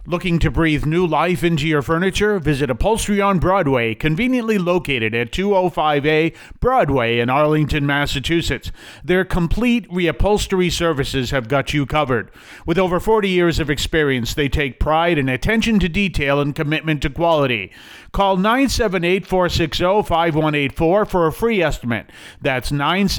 Looking to breathe new life into your furniture? Visit Upholstery on Broadway, conveniently located at 205A Broadway in Arlington, Massachusetts. Their complete reupholstery services have got you covered. With over 40 years of experience, they take pride in attention to detail and commitment to quality. Call 978-460-5184 for a free estimate. That's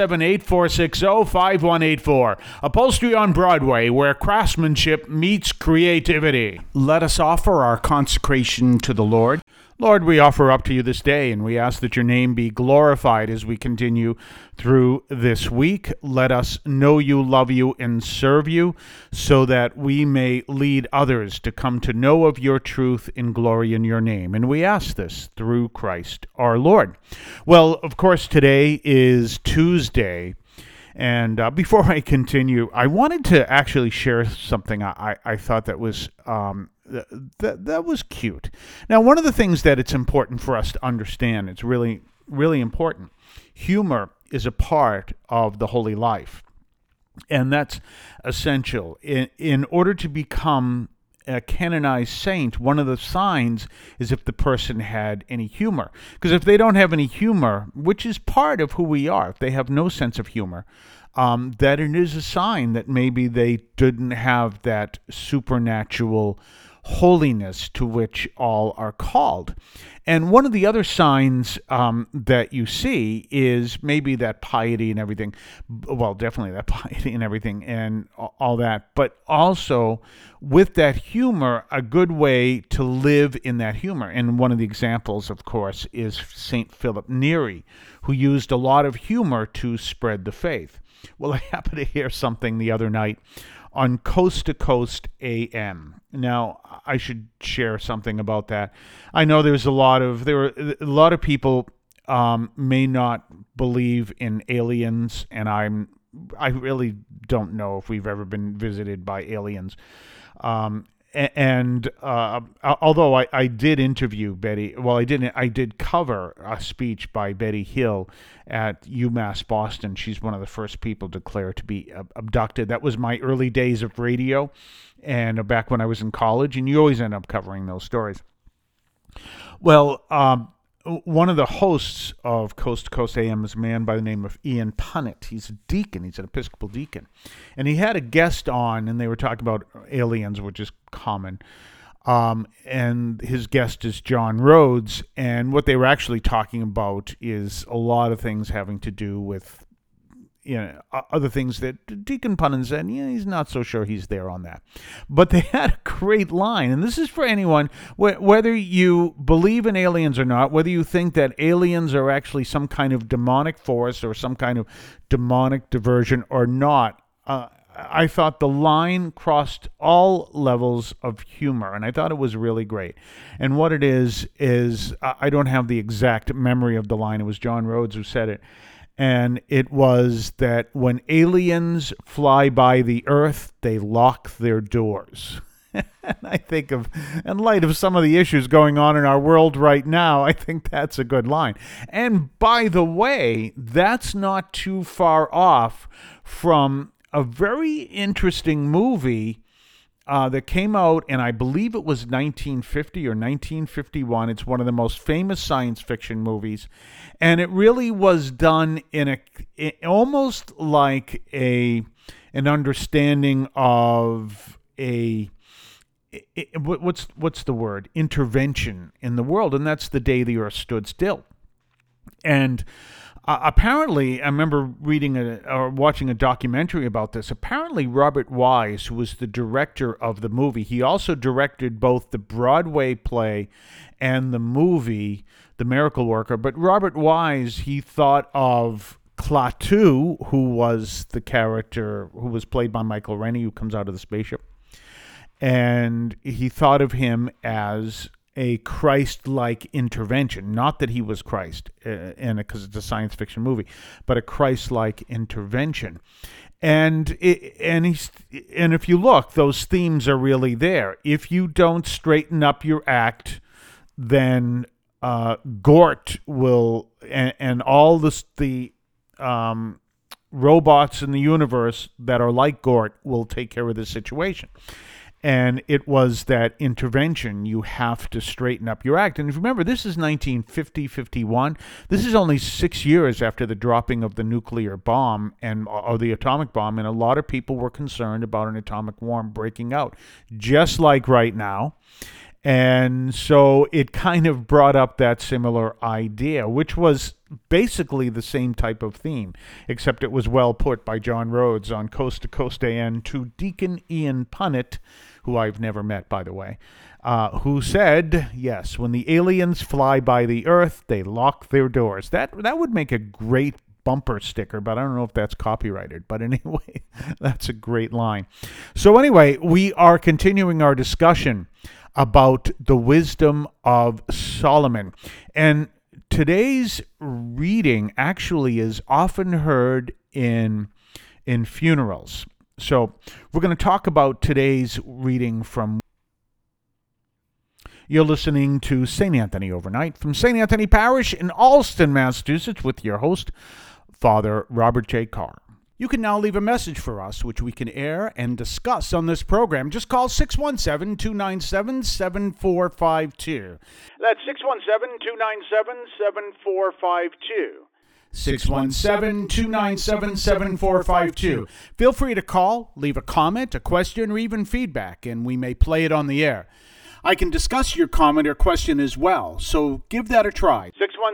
978-460-5184. Upholstery on Broadway, where craftsmanship meets creativity. Let us offer our consecration to the Lord. Lord, we offer up to you this day, and we ask that your name be glorified as we continue through this week. Let us know you, love you, and serve you, so that we may lead others to come to know of your truth in glory in your name. And we ask this through Christ our Lord. Well, of course, today is Tuesday. And before I continue, I wanted to actually share something I thought that was that was cute. Now, one of the things that it's important for us to understand, it's really, really important. Humor is a part of the holy life, and that's essential. In order to become a canonized saint, one of the signs is if the person had any humor. Because if they don't have any humor, which is part of who we are, if they have no sense of humor, that it is a sign that maybe they didn't have that supernatural holiness to which all are called. And one of the other signs that you see is maybe that piety and everything. Well, definitely that piety and everything and all that. But also with that humor, a good way to live in that humor. And one of the examples, of course, is St. Philip Neri, who used a lot of humor to spread the faith. Well, I happened to hear something the other night on Coast to Coast AM. Now, I should share something about that. I know there were a lot of people may not believe in aliens, and I really don't know if we've ever been visited by aliens. And although I did interview Betty, well, I did cover a speech by Betty Hill at UMass Boston. She's one of the first people declared to be abducted. That was my early days of radio, and back when I was in college, and you always end up covering those stories. Well, one of the hosts of Coast to Coast AM is a man by the name of Ian Punnett. He's a deacon. He's an Episcopal deacon. And he had a guest on, and they were talking about aliens, which is common. And his guest is John Rhodes. And what they were actually talking about is a lot of things having to do with, other things that Deacon Punnett said, he's not so sure he's there on that. But they had a great line, and this is for anyone, whether you believe in aliens or not, whether you think that aliens are actually some kind of demonic force or some kind of demonic diversion or not. I thought the line crossed all levels of humor, and I thought it was really great. And what it is I don't have the exact memory of the line. It was John Rhodes who said it. And it was that when aliens fly by the earth, they lock their doors. And I think in light of some of the issues going on in our world right now, I think that's a good line. And by the way, that's not too far off from a very interesting movie that came out, and I believe it was 1950 or 1951. It's one of the most famous science fiction movies, and it really was done in almost like an understanding of what's the word? Intervention in the world, and that's the day the earth stood still. And apparently, I remember reading or watching a documentary about this. Apparently, Robert Wise, who was the director of the movie, he also directed both the Broadway play and the movie, The Miracle Worker. But Robert Wise, he thought of Klaatu, who was the character who was played by Michael Rennie, who comes out of the spaceship. And he thought of him as a Christ-like intervention. Not that he was Christ, because it's a science fiction movie, but a Christ-like intervention. And if you look, those themes are really there. If you don't straighten up your act, then Gort will, and all the robots in the universe that are like Gort will take care of this situation. And it was that intervention. You have to straighten up your act. And remember, this is 1950-51. This is only 6 years after the dropping of the nuclear bomb or the atomic bomb. And a lot of people were concerned about an atomic war breaking out, just like right now. And so it kind of brought up that similar idea, which was basically the same type of theme, except it was well put by John Rhodes on Coast to Coast AN to Deacon Ian Punnett, who I've never met, by the way, who said, yes, when the aliens fly by the earth, they lock their doors. That would make a great bumper sticker, but I don't know if that's copyrighted. But anyway, that's a great line. So anyway, we are continuing our discussion about the wisdom of Solomon. And today's reading actually is often heard in funerals. So we're going to talk about today's reading from... You're listening to St. Anthony Overnight from St. Anthony Parish in Allston, Massachusetts, with your host, Father Robert J. Carr. You can now leave a message for us, which we can air and discuss on this program. Just call 617-297-7452. That's 617-297-7452. 617-297-7452. Feel free to call, leave a comment, a question, or even feedback, and we may play it on the air. I can discuss your comment or question as well, so give that a try.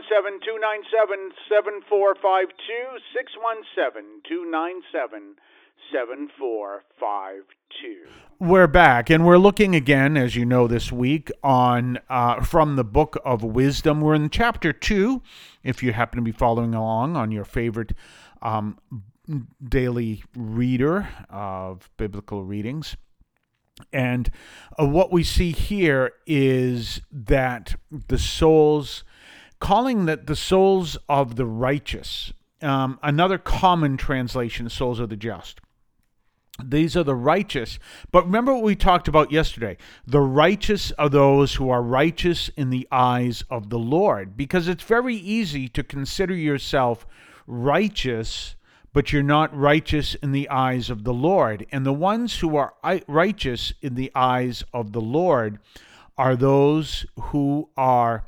617-297-7452, 617-297-7452. We're back, and we're looking again, as you know, this week on from the Book of Wisdom. We're in chapter 2, if you happen to be following along on your favorite daily reader of biblical readings. And what we see here is that the souls, calling that the souls of the righteous, another common translation, souls of the just. These are the righteous. But remember what we talked about yesterday. The righteous are those who are righteous in the eyes of the Lord. Because it's very easy to consider yourself righteous, but you're not righteous in the eyes of the Lord. And the ones who are righteous in the eyes of the Lord are those who are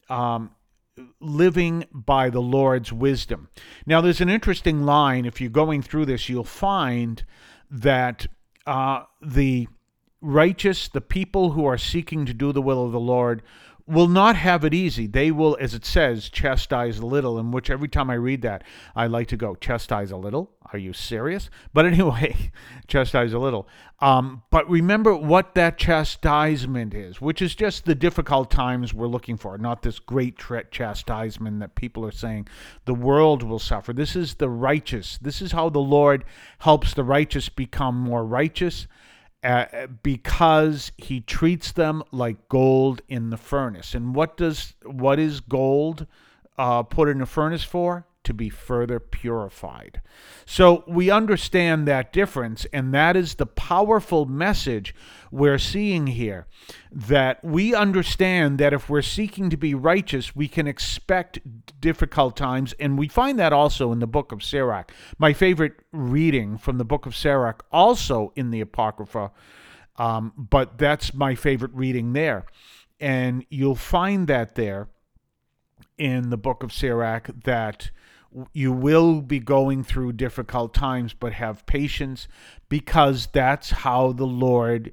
living by the Lord's wisdom. Now, there's an interesting line. If you're going through this, you'll find that the righteous, the people who are seeking to do the will of the Lord, will not have it easy. They will, as it says, chastise a little, in which every time I read that, I like to go, chastise a little? Are you serious? But anyway, chastise a little. But remember what that chastisement is, which is just the difficult times we're looking for, not this great chastisement that people are saying the world will suffer. This is the righteous. This is how the Lord helps the righteous become more righteous, because he treats them like gold in the furnace. And what is gold put in a furnace for? To be further purified. So we understand that difference, and that is the powerful message we're seeing here, that we understand that if we're seeking to be righteous, we can expect difficult times, and we find that also in the book of Sirach. My favorite reading from the book of Sirach, also in the Apocrypha, but that's my favorite reading there. And you'll find that there in the book of Sirach, that you will be going through difficult times, but have patience, because that's how the Lord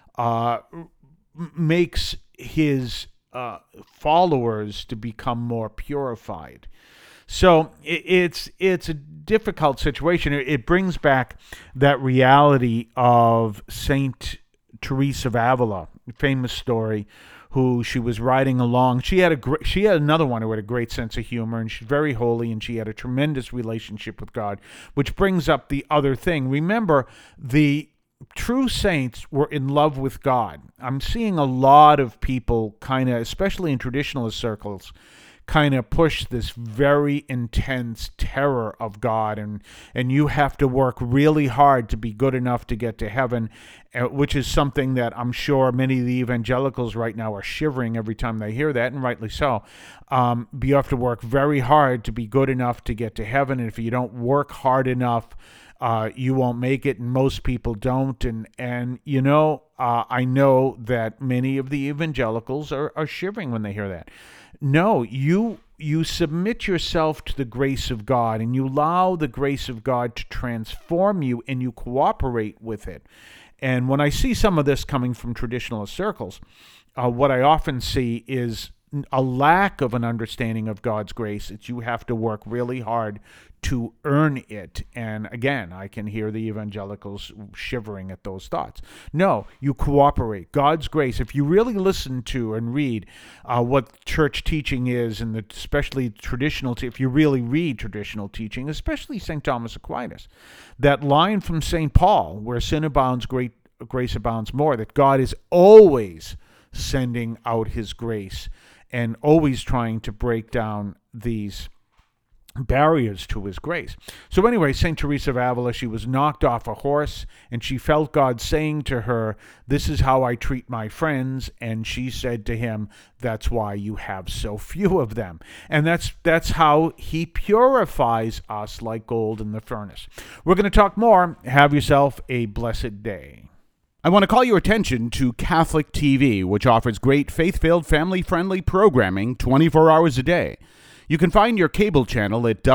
makes his followers to become more purified. So it's a difficult situation. It brings back that reality of Saint Teresa of Avila, famous story, who she was riding along. She had another one who had a great sense of humor, and she's very holy, and she had a tremendous relationship with God, which brings up the other thing. Remember, the true saints were in love with God. I'm seeing a lot of people kind of, especially in traditionalist circles, kind of push this very intense terror of God, and you have to work really hard to be good enough to get to heaven, which is something that I'm sure many of the evangelicals right now are shivering every time they hear that, and rightly so. You have to work very hard to be good enough to get to heaven, and if you don't work hard enough you won't make it, and most people don't. And I know that many of the evangelicals are shivering when they hear that. No, you submit yourself to the grace of God, and you allow the grace of God to transform you, and you cooperate with it. And when I see some of this coming from traditionalist circles, what I often see is a lack of an understanding of God's grace. It's you have to work really hard to earn it. And again, I can hear the evangelicals shivering at those thoughts. No, you cooperate. God's grace, if you really listen to and read what church teaching is, and especially traditional, if you really read traditional teaching, especially St. Thomas Aquinas, that line from St. Paul, where sin abounds, grace abounds more, that God is always sending out his grace and always trying to break down these barriers to his grace. So anyway, St. Teresa of Avila, she was knocked off a horse, and she felt God saying to her, "This is how I treat my friends." And she said to him, "That's why you have so few of them." And that's how he purifies us like gold in the furnace. We're going to talk more. Have yourself a blessed day. I want to call your attention to Catholic TV, which offers great faith-filled, family-friendly programming 24 hours a day. You can find your cable channel at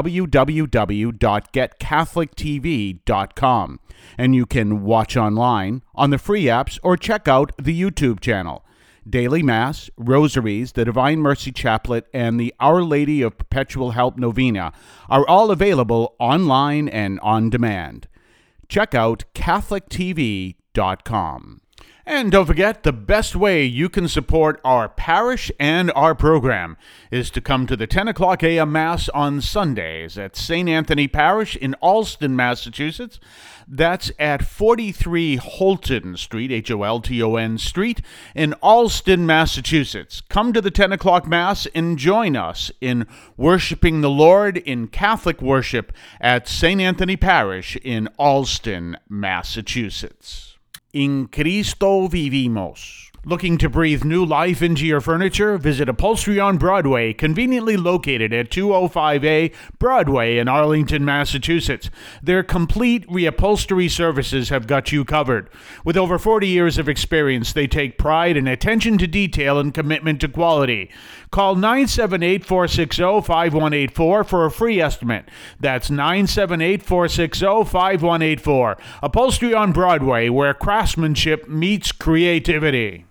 www.getcatholictv.com, and you can watch online on the free apps or check out the YouTube channel. Daily Mass, Rosaries, the Divine Mercy Chaplet, and the Our Lady of Perpetual Help Novena are all available online and on demand. Check out catholictv.com. And don't forget, the best way you can support our parish and our program is to come to the 10 o'clock a.m. Mass on Sundays at St. Anthony Parish in Allston, Massachusetts. That's at 43 Holton Street, Holton Street, in Allston, Massachusetts. Come to the 10 o'clock Mass and join us in worshiping the Lord in Catholic worship at St. Anthony Parish in Allston, Massachusetts. In Cristo vivimos. Looking to breathe new life into your furniture? Visit Upholstery on Broadway, conveniently located at 205A Broadway in Arlington, Massachusetts. Their complete reupholstery services have got you covered. With over 40 years of experience, they take pride in attention to detail and commitment to quality. Call 978-460-5184 for a free estimate. That's 978-460-5184. Upholstery on Broadway, where craftsmanship meets creativity.